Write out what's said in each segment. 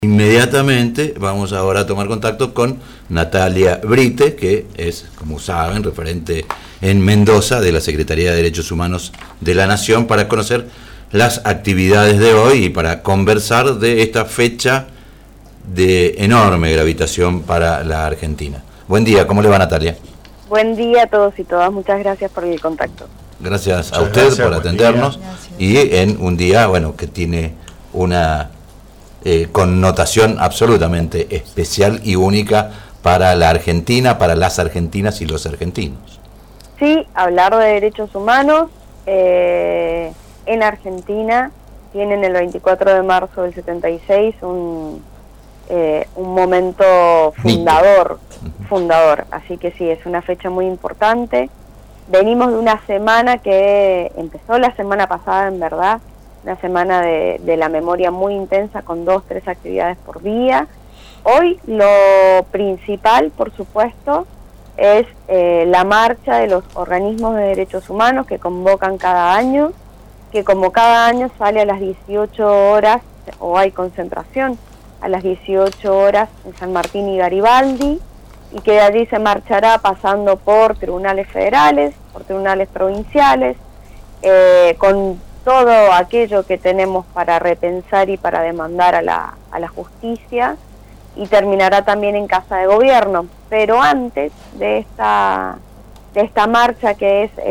Inmediatamente vamos ahora a tomar contacto con Natalia Brite, que es, como saben, referente en Mendoza de la Secretaría de Derechos Humanos de la Nación, para conocer las actividades de hoy y para conversar de esta fecha de enorme gravitación para la Argentina. Buen día, ¿cómo le va, Natalia? Buen día a todos y todas, muchas gracias por el contacto. Gracias a usted por atendernos y en un día, bueno, que tiene una connotación absolutamente especial y única para la Argentina, para las argentinas y los argentinos. Sí, hablar de derechos humanos en Argentina tienen el 24 de marzo del 76 un momento fundador, así que sí, es una fecha muy importante. Venimos de una semana que empezó la semana pasada, en verdad, una semana de la memoria muy intensa con 2-3 actividades por día. Hoy lo principal, por supuesto, es la marcha de los organismos de derechos humanos que convocan cada año, que como cada año sale a las 18 horas, o hay concentración a las 18 horas en San Martín y Garibaldi, y que de allí se marchará pasando por tribunales federales, por tribunales provinciales, con todo aquello que tenemos para repensar y para demandar a la justicia, y terminará también en Casa de Gobierno. Pero antes de esta marcha, que es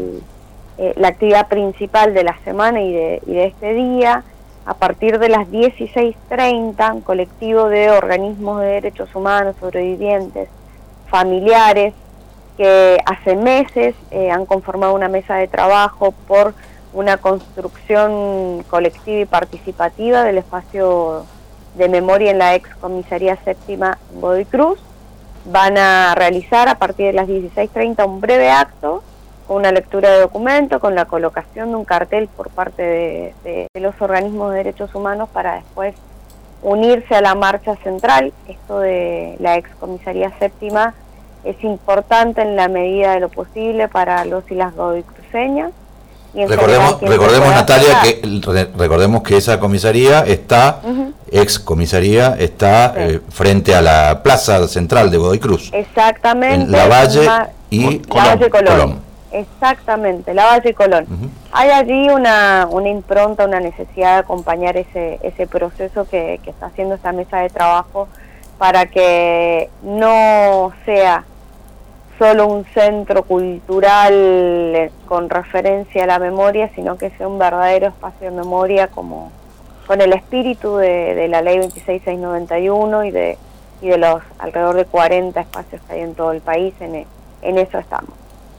la actividad principal de la semana y de este día, a partir de las 16:30, un colectivo de organismos de derechos humanos, sobrevivientes, familiares, que hace meses han conformado una mesa de trabajo por una construcción colectiva y participativa del espacio de memoria en la ex comisaría séptima en Godoy Cruz. Van a realizar a partir de las 16:30 un breve acto con una lectura de documento, con la colocación de un cartel por parte de los organismos de derechos humanos para después unirse a la marcha central. Esto de la ex comisaría séptima es importante en la medida de lo posible para los y las godoycruceñas. Recordemos, Natalia, recordemos que esa comisaría está, ex comisaría, está frente a la plaza central de Godoy Cruz. Exactamente. En Lavalle y Colón. Exactamente, Lavalle y Colón. Hay allí una impronta, una necesidad de acompañar ese proceso que está haciendo esta mesa de trabajo para que no sea solo un centro cultural con referencia a la memoria, sino que sea un verdadero espacio de memoria como con el espíritu de la ley 26691 y de los alrededor de 40 espacios que hay en todo el país. En eso estamos.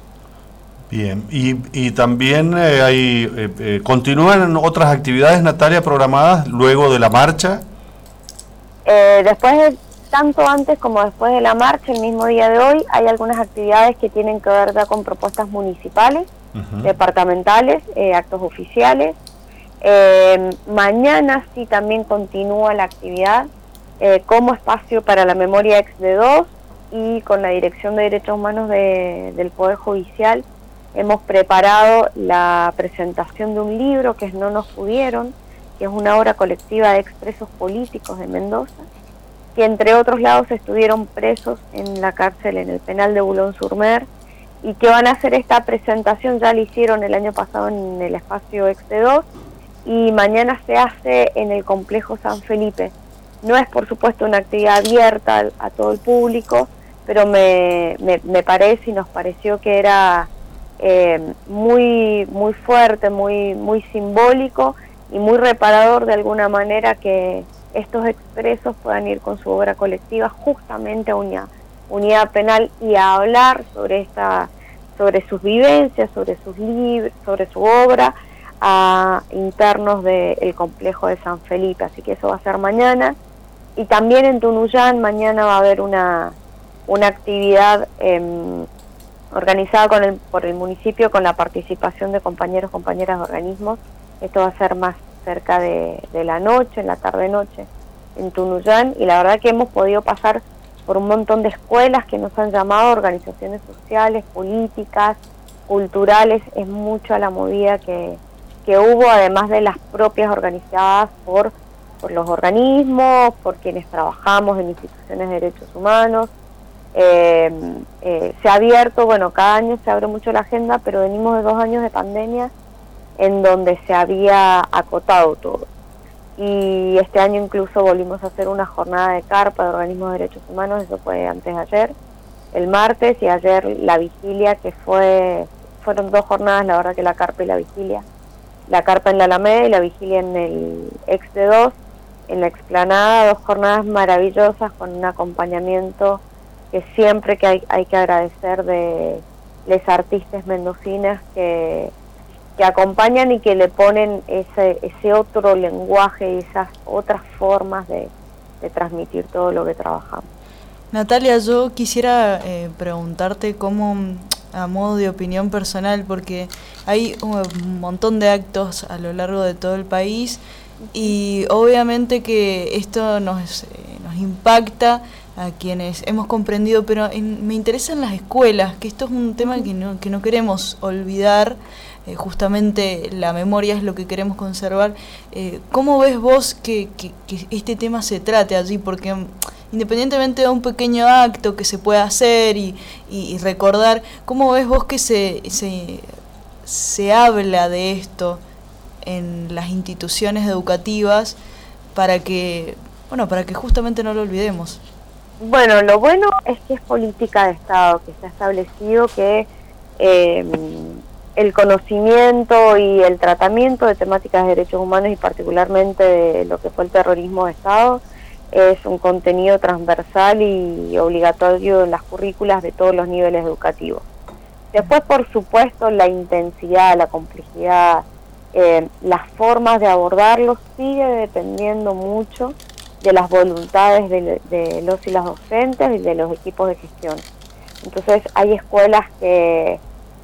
Bien, y también continúan otras actividades, Natalia, programadas luego de la marcha. Tanto antes como después de la marcha, el mismo día de hoy, hay algunas actividades que tienen que ver ya con propuestas municipales, departamentales, actos oficiales. Mañana sí también continúa la actividad como espacio para la memoria ex D2, y con la Dirección de Derechos Humanos del Poder Judicial hemos preparado la presentación de un libro que es No nos pudieron, que es una obra colectiva de expresos políticos de Mendoza, que entre otros lados estuvieron presos en la cárcel, en el penal de Boulogne-sur-Mer, y que van a hacer esta presentación. Ya la hicieron el año pasado en el espacio Ex-2, y mañana se hace en el complejo San Felipe. No es, por supuesto, una actividad abierta a todo el público, pero me parece y nos pareció que era muy fuerte, muy simbólico y muy reparador de alguna manera que estos expresos puedan ir con su obra colectiva justamente a una unidad penal y a hablar sobre sus vivencias, sobre sus libros, sobre su obra, a internos del complejo de San Felipe. Así que eso va a ser mañana. Y también en Tunuyán mañana va a haber una actividad organizada por el municipio, con la participación de compañeras de organismos. Esto va a ser más cerca de la noche, en la tarde-noche, en Tunuyán, y la verdad que hemos podido pasar por un montón de escuelas que nos han llamado, organizaciones sociales, políticas, culturales. Es mucha la movida que hubo, además de las propias organizadas por los organismos, por quienes trabajamos en instituciones de derechos humanos. Se ha abierto, bueno, cada año se abre mucho la agenda, pero venimos de 2 años de pandemia en donde se había acotado todo. Y este año incluso volvimos a hacer una jornada de carpa de organismos de derechos humanos, eso fue antes de ayer, el martes, y ayer la vigilia, que fueron 2 jornadas, la verdad que la carpa y la vigilia. La carpa en la Alameda y la vigilia en el ex-D2, en la explanada, 2 jornadas maravillosas con un acompañamiento que siempre que hay que agradecer de les artistas mendocinas que acompañan y que le ponen ese otro lenguaje y esas otras formas de transmitir todo lo que trabajamos. Natalia, yo quisiera preguntarte cómo, a modo de opinión personal, porque hay un montón de actos a lo largo de todo el país y obviamente que esto nos impacta a quienes hemos comprendido, pero me interesan las escuelas, que esto es un tema que no queremos olvidar, justamente la memoria es lo que queremos conservar. ¿Cómo ves vos que este tema se trate allí? Porque independientemente de un pequeño acto que se pueda hacer y recordar, ¿cómo ves vos que se habla de esto en las instituciones educativas para que justamente no lo olvidemos? Bueno, lo bueno es que es política de Estado, que se ha establecido que el conocimiento y el tratamiento de temáticas de derechos humanos y particularmente de lo que fue el terrorismo de Estado es un contenido transversal y obligatorio en las currículas de todos los niveles educativos. Después, por supuesto, la intensidad, la complejidad, las formas de abordarlo sigue dependiendo mucho de las voluntades de los y las docentes y de los equipos de gestión. Entonces hay escuelas que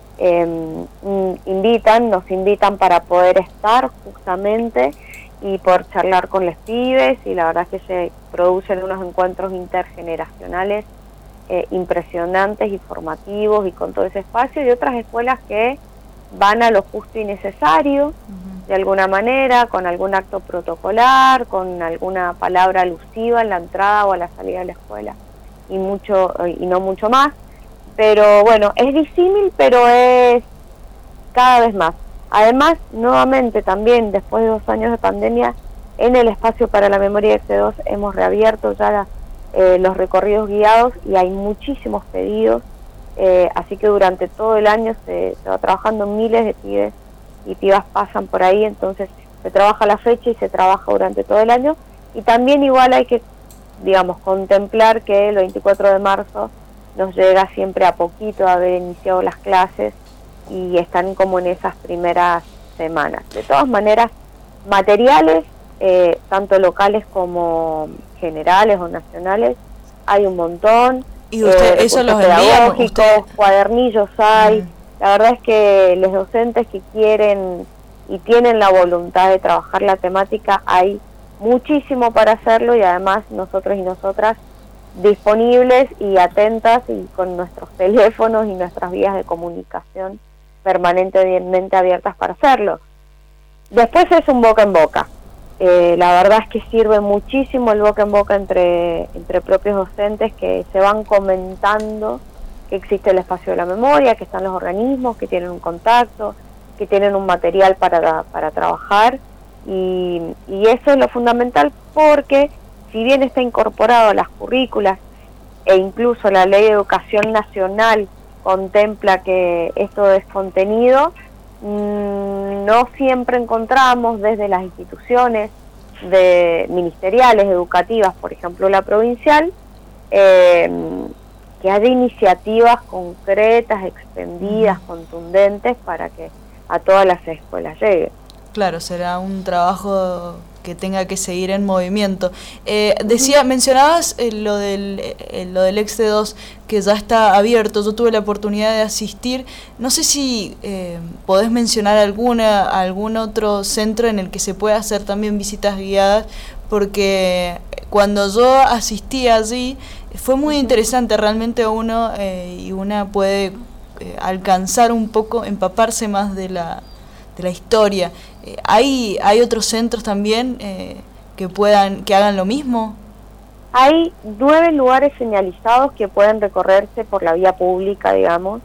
nos invitan para poder estar justamente y poder charlar con los pibes, y la verdad es que se producen unos encuentros intergeneracionales impresionantes y formativos y con todo ese espacio, y otras escuelas que van a lo justo y necesario, de alguna manera, con algún acto protocolar, con alguna palabra alusiva en la entrada o a la salida de la escuela, y no mucho más. Pero bueno, es disímil, pero es cada vez más. Además, nuevamente también, después de 2 años de pandemia, en el espacio para la memoria de C2 hemos reabierto ya los recorridos guiados y hay muchísimos pedidos, así que durante todo el año se va trabajando, miles de pibes y pibas pasan por ahí, entonces se trabaja la fecha y se trabaja durante todo el año. Y también igual hay que, contemplar que el 24 de marzo nos llega siempre a poquito de haber iniciado las clases y están como en esas primeras semanas. De todas maneras, materiales, tanto locales como generales o nacionales, hay un montón. Y usted eso los envía, cuadernillos hay. La verdad es que los docentes que quieren y tienen la voluntad de trabajar la temática, hay muchísimo para hacerlo, y además nosotros y nosotras disponibles y atentas y con nuestros teléfonos y nuestras vías de comunicación permanentemente abiertas para hacerlo. Después es un boca en boca. La verdad es que sirve muchísimo el boca en boca entre propios docentes, que se van comentando que existe el espacio de la memoria, que están los organismos, que tienen un contacto, que tienen un material para trabajar, y eso es lo fundamental, porque si bien está incorporado a las currículas e incluso la Ley de Educación Nacional contempla que esto es contenido, no siempre encontramos desde las instituciones ministeriales, educativas, por ejemplo la provincial, que haya iniciativas concretas, extendidas, contundentes para que a todas las escuelas llegue. Claro, será un trabajo que tenga que seguir en movimiento. Mencionabas lo del ex-D2 que ya está abierto. Yo tuve la oportunidad de asistir. No sé si podés mencionar algún otro centro en el que se pueda hacer también visitas guiadas, porque cuando yo asistí allí fue muy interesante. Realmente una puede alcanzar un poco, empaparse más de la historia. Hay otros centros también que hagan lo mismo? Hay 9 lugares señalizados que pueden recorrerse por la vía pública, digamos,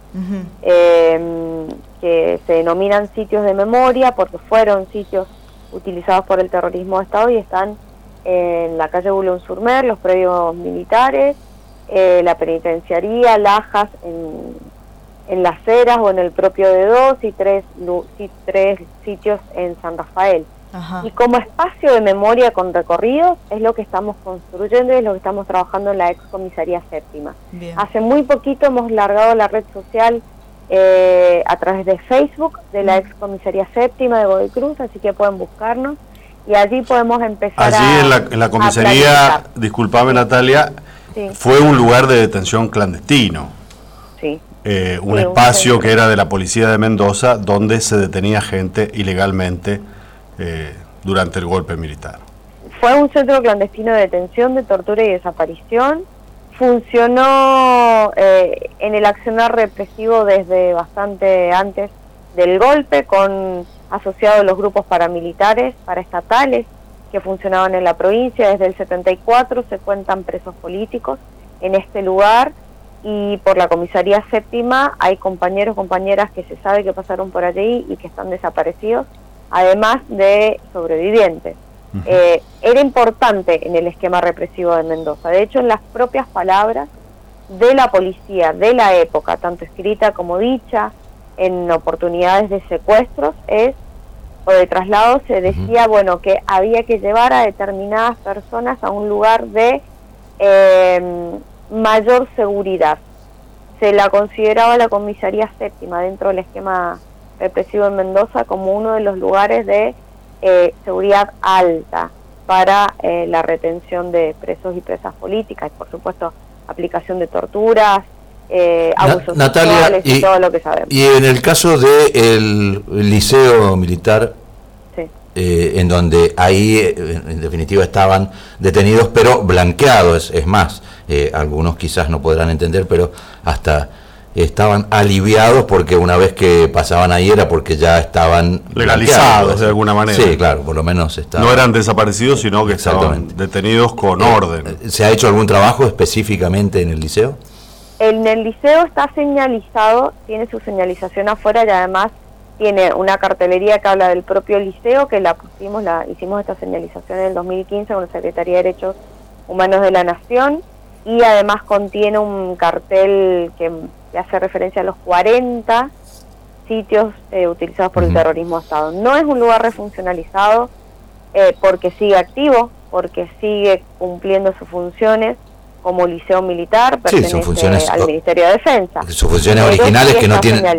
que se denominan sitios de memoria porque fueron sitios utilizados por el terrorismo de Estado y están en la calle Boulogne-sur-Mer, los predios militares, la penitenciaría, Lajas en Las Heras o en el propio D2 y tres sitios en San Rafael. Ajá. Y como espacio de memoria con recorridos es lo que estamos construyendo y es lo que estamos trabajando en la excomisaría séptima. Bien. Hace muy poquito hemos largado la red social a través de Facebook de la excomisaría séptima de Godoy Cruz, así que pueden buscarnos y allí podemos empezar en la comisaría, disculpame Natalia, sí. Fue un lugar de detención clandestino. Sí. Un espacio que era de la policía de Mendoza donde se detenía gente ilegalmente durante el golpe militar. Fue un centro clandestino de detención, de tortura y desaparición. Funcionó en el accionar represivo desde bastante antes del golpe, con asociados a los grupos paramilitares, paraestatales, que funcionaban en la provincia. Desde el 74 se cuentan presos políticos en este lugar, y por la comisaría séptima hay compañeros, compañeras que se sabe que pasaron por allí y que están desaparecidos, además de sobrevivientes. Era importante en el esquema represivo de Mendoza. De hecho, en las propias palabras de la policía de la época, tanto escrita como dicha, en oportunidades de secuestros o de traslados, se decía, bueno, que había que llevar a determinadas personas a un lugar de mayor seguridad. Se la consideraba la comisaría séptima dentro del esquema represivo en Mendoza como uno de los lugares de seguridad alta para la retención de presos y presas políticas, y por supuesto aplicación de torturas, abusos sexuales y todo lo que sabemos. Y en el caso del liceo militar, sí. En donde ahí en definitiva estaban detenidos pero blanqueados, es más, algunos quizás no podrán entender, pero hasta estaban aliviados porque una vez que pasaban ahí era porque ya estaban legalizados de alguna manera. Sí, claro, por lo menos estaban. No eran desaparecidos, sino que estaban detenidos con orden. ¿Se ha hecho algún trabajo específicamente en el liceo? En el liceo está señalizado, tiene su señalización afuera y además tiene una cartelería que habla del propio liceo, que hicimos esta señalización en el 2015 con la Secretaría de Derechos Humanos de la Nación, y además contiene un cartel que hace referencia a los 40 sitios utilizados por el terrorismo de Estado. No es un lugar refuncionalizado porque sigue activo, porque sigue cumpliendo sus funciones como liceo militar, pertenece al Ministerio de Defensa. Sus funciones originales que no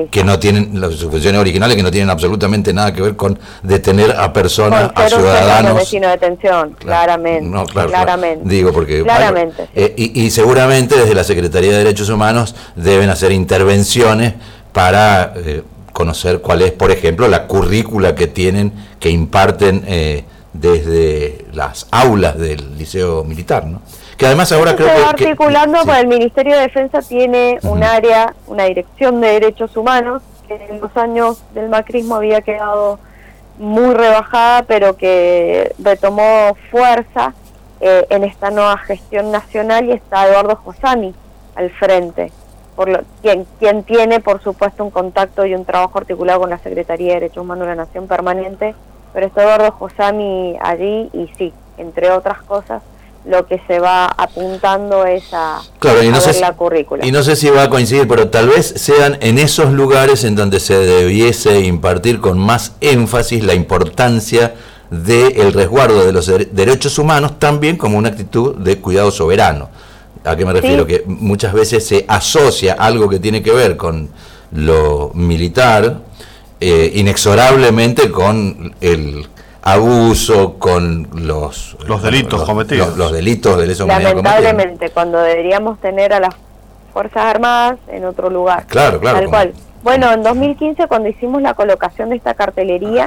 tienen absolutamente nada que ver con detener a personas, a ciudadanos. Vecino de detención, claramente. No, claramente. Claramente. Digo porque claramente. Y seguramente desde la Secretaría de Derechos Humanos deben hacer intervenciones para conocer cuál es, por ejemplo, la currícula que imparten desde las aulas del liceo militar, ¿no? Que además ahora creo que articulando, pues el Ministerio de Defensa tiene un área, una dirección de derechos humanos que en los años del macrismo había quedado muy rebajada, pero que retomó fuerza en esta nueva gestión nacional, y está Eduardo Josami al frente, quien tiene por supuesto un contacto y un trabajo articulado con la Secretaría de Derechos Humanos de la Nación permanente, pero está Eduardo Josami allí, y sí, entre otras cosas, lo que se va apuntando es a ver la currícula. Y no sé si va a coincidir, pero tal vez sean en esos lugares en donde se debiese impartir con más énfasis la importancia del resguardo de los derechos humanos, también como una actitud de cuidado soberano. ¿A qué me refiero? Sí. Que muchas veces se asocia algo que tiene que ver con lo militar inexorablemente con el abuso, con los delitos cometidos. Los delitos de lesa humanidad cometidos. Lamentablemente, cuando deberíamos tener a las Fuerzas Armadas en otro lugar. Claro. Tal cual. Bueno, en 2015, cuando hicimos la colocación de esta cartelería,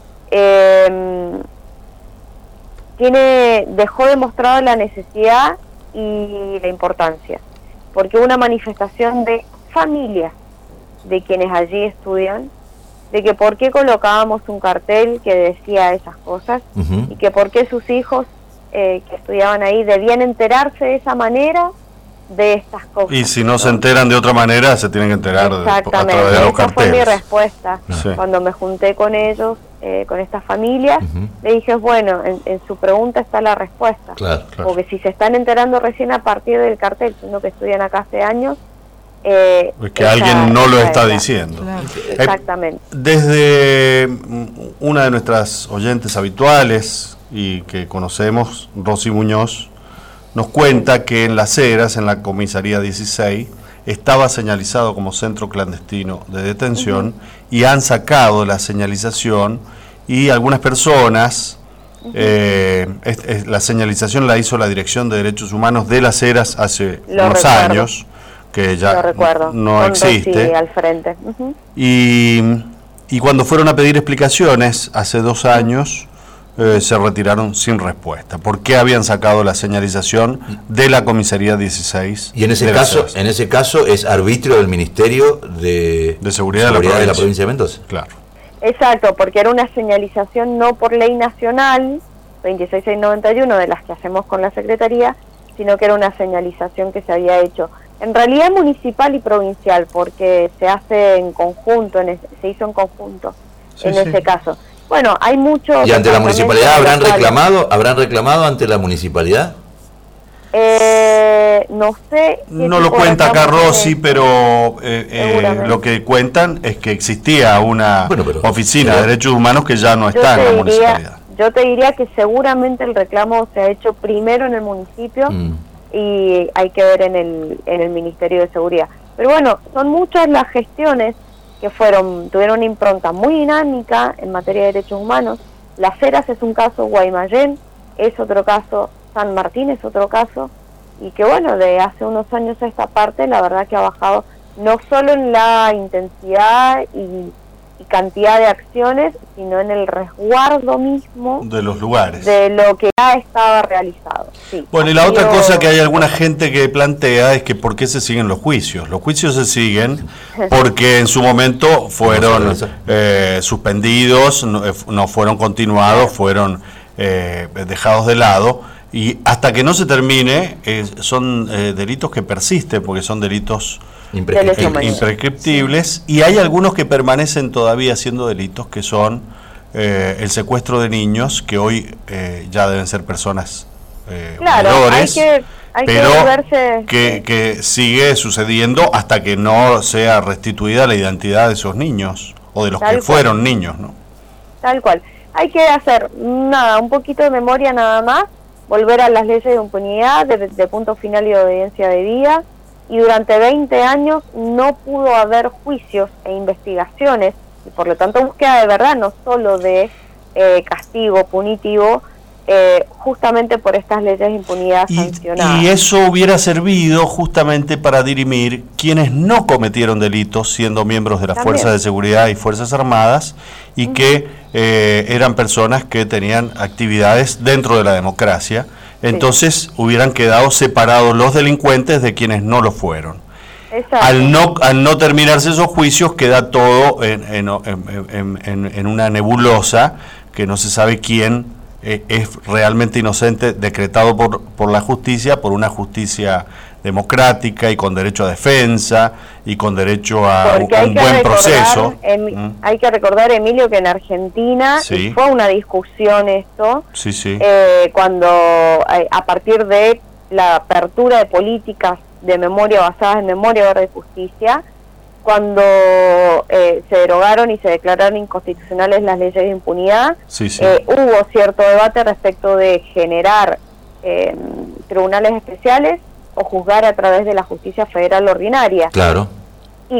dejó demostrada la necesidad y la importancia, porque hubo una manifestación de familias de quienes allí estudian, de que por qué colocábamos un cartel que decía esas cosas, y que por qué sus hijos que estudiaban ahí debían enterarse de esa manera de estas cosas. Y si no se enteran de otra manera, se tienen que enterar a través de los esa fue mi carteles. respuesta. Sí. Cuando me junté con ellos, con estas familias, le dije, bueno, en su pregunta está la respuesta. Claro. Porque si se están enterando recién a partir del cartel, sino que estudian acá hace años, Es que alguien no lo está diciendo. Claro. Exactamente. Desde una de nuestras oyentes habituales y que conocemos, Rosy Muñoz, nos cuenta que en Las Heras, en la comisaría 16, estaba señalizado como centro clandestino de detención y han sacado la señalización y algunas personas, la señalización la hizo la Dirección de Derechos Humanos de Las Heras hace unos años, que ya no existe. Al frente. Y cuando fueron a pedir explicaciones hace 2 años, se retiraron sin respuesta. ¿Por qué habían sacado la señalización de la comisaría 16? Y en ese caso es arbitrio del Ministerio de Seguridad de la provincia de Mendoza. Claro. Exacto, porque era una señalización no por ley nacional 26691 de las que hacemos con la Secretaría, sino que era una señalización que se había hecho en realidad municipal y provincial, porque se hace en conjunto, se hizo en conjunto ese caso. Bueno, hay mucho... ¿Y ante la municipalidad habrán reclamado ante la municipalidad? No sé... No lo cuenta acá Rosy, pero lo que cuentan es que existía una oficina de derechos humanos que ya no está en la municipalidad. Yo te diría que seguramente el reclamo se ha hecho primero en el municipio y hay que ver en el Ministerio de Seguridad. Pero bueno, son muchas las gestiones que tuvieron una impronta muy dinámica en materia de derechos humanos. Las Heras es un caso, Guaymallén es otro caso, San Martín es otro caso, y que bueno, de hace unos años a esta parte la verdad que ha bajado no solo en la intensidad y cantidad de acciones, sino en el resguardo mismo de los lugares, de lo que ya estaba realizado. Sí. Bueno, y la otra cosa que hay alguna gente que plantea es que ¿por qué se siguen los juicios? Los juicios se siguen porque en su momento fueron suspendidos, no fueron continuados, fueron dejados de lado, y hasta que no se termine son delitos que persisten, porque son delitos imprescriptibles, y hay algunos que permanecen todavía siendo delitos, que son el secuestro de niños, que hoy ya deben ser personas menores, pero que sigue sucediendo hasta que no sea restituida la identidad de esos niños, o de los que fueron niños, ¿no? Tal cual. Hay que hacer un poquito de memoria nada más, volver a las leyes de impunidad, de punto final y de obediencia debida, y durante 20 años no pudo haber juicios e investigaciones, y por lo tanto búsqueda de verdad, no solo de castigo punitivo, justamente por estas leyes de impunidad sancionadas. Y eso hubiera servido justamente para dirimir quienes no cometieron delitos siendo miembros de las Fuerzas de Seguridad y Fuerzas Armadas, y que eran personas que tenían actividades dentro de la democracia. Entonces hubieran quedado separados los delincuentes de quienes no lo fueron. Al no terminarse esos juicios, queda todo en una nebulosa, que no se sabe quién es realmente inocente, decretado por la justicia, por una justicia democrática y con derecho a defensa y con derecho a un buen proceso. Hay que recordar, Emilio, que en Argentina fue una discusión esto, cuando a partir de la apertura de políticas de memoria basadas en memoria, verdad y justicia, cuando se derogaron y se declararon inconstitucionales las leyes de impunidad, hubo cierto debate respecto de generar tribunales especiales o juzgar a través de la justicia federal ordinaria. Claro. Y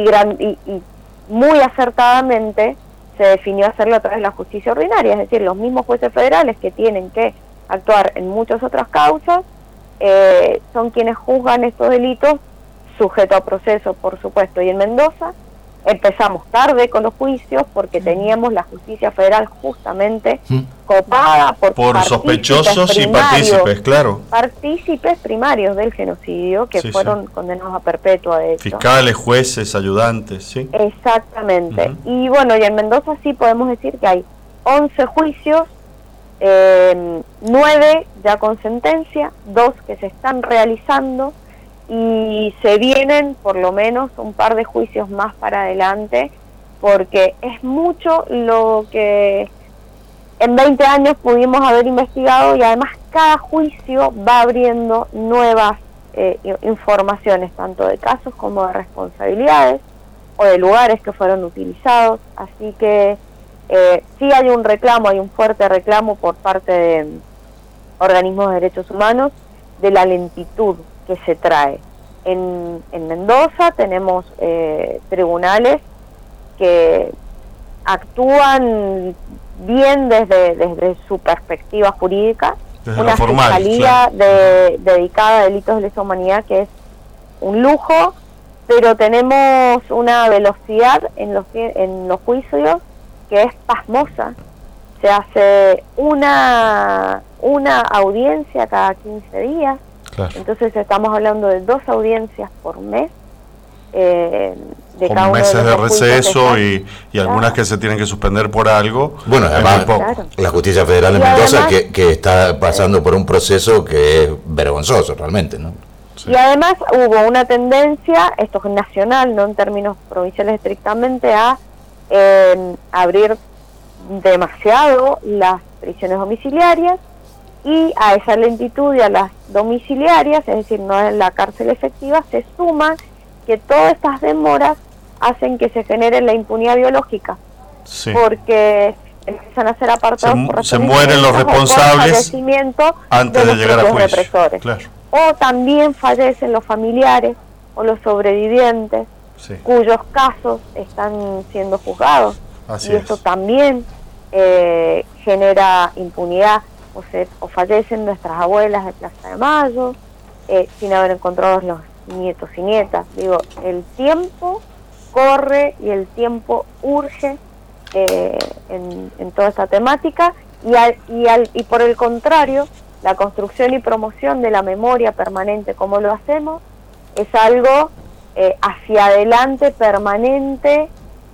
muy acertadamente se definió hacerlo a través de la justicia ordinaria, es decir, los mismos jueces federales que tienen que actuar en muchas otras causas son quienes juzgan estos delitos, sujeto a proceso, por supuesto. Y en Mendoza empezamos tarde con los juicios porque teníamos la justicia federal justamente copada por sospechosos y partícipes, claro. Partícipes primarios del genocidio que fueron condenados a perpetua, de hecho. Fiscales, jueces, ayudantes, sí. Exactamente. Y bueno, y en Mendoza sí podemos decir que hay 11 juicios 9 ya con sentencia, 2 que se están realizando, y se vienen por lo menos un par de juicios más para adelante, porque es mucho lo que en 20 años pudimos haber investigado, y además cada juicio va abriendo nuevas informaciones, tanto de casos como de responsabilidades o de lugares que fueron utilizados. Así que sí hay un reclamo, hay un fuerte reclamo por parte de organismos de derechos humanos de la lentitud que se trae. En Mendoza tenemos tribunales que actúan bien desde su perspectiva jurídica, desde una formal, fiscalía claro. dedicada a delitos de lesa humanidad que es un lujo, pero tenemos una velocidad en los juicios que es pasmosa. Se hace una audiencia cada 15 días, Claro. entonces estamos hablando de 2 audiencias por mes, de Con cada uno meses de de los juicios receso que están. y algunas que se tienen que suspender por algo. Bueno, es además, muy poco. Claro. la justicia federal de Y Mendoza además, que está pasando por un proceso que es vergonzoso realmente, ¿no? Sí. Y además hubo una tendencia, esto es nacional, no en términos provinciales estrictamente, a abrir demasiado las prisiones domiciliarias, y a esa lentitud y a las domiciliarias, es decir, no en la cárcel efectiva, se suma que todas estas demoras hacen que se genere la impunidad biológica, Sí. porque empiezan a ser apartados por Se razones mueren los médicas o por responsables fallecimiento antes de los llegar a propios juicio. represores. Claro. O también fallecen los familiares o los sobrevivientes, Sí. cuyos casos están siendo juzgados. Así Y esto es. también genera impunidad, o fallecen nuestras abuelas de Plaza de Mayo sin haber encontrado los nietos y nietas. Digo, el tiempo corre y el tiempo urge en toda esta temática, y por el contrario, la construcción y promoción de la memoria permanente, como lo hacemos, es algo hacia adelante, permanente,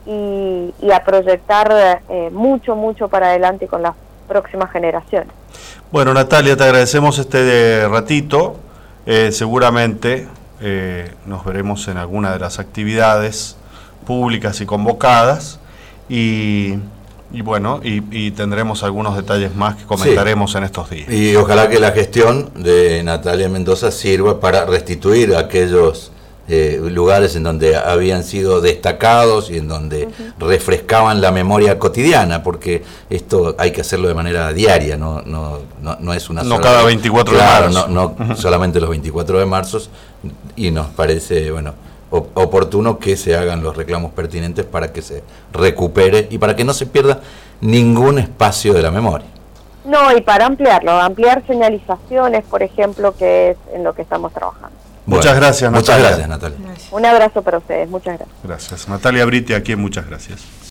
y a proyectar mucho para adelante con las próximas generaciones. Bueno, Natalia, te agradecemos este ratito. Seguramente nos veremos en alguna de las actividades públicas y convocadas, y bueno, y tendremos algunos detalles más que comentaremos en estos días. Y ojalá que la gestión de Natalia Mendoza sirva para restituir aquellos lugares en donde habían sido destacados y en donde refrescaban la memoria cotidiana, porque esto hay que hacerlo de manera diaria, no es una No sola cada vez. 24 de Claro, marzo. no solamente los 24 de marzo, y nos parece, bueno, oportuno que se hagan los reclamos pertinentes para que se recupere y para que no se pierda ningún espacio de la memoria. No, y para ampliar señalizaciones, por ejemplo, que es en lo que estamos trabajando. Muchas gracias, Natalia. Muchas gracias, Natalia. Gracias. Un abrazo para ustedes, muchas gracias. Gracias. Natalia Brite, aquí en Muchas Gracias.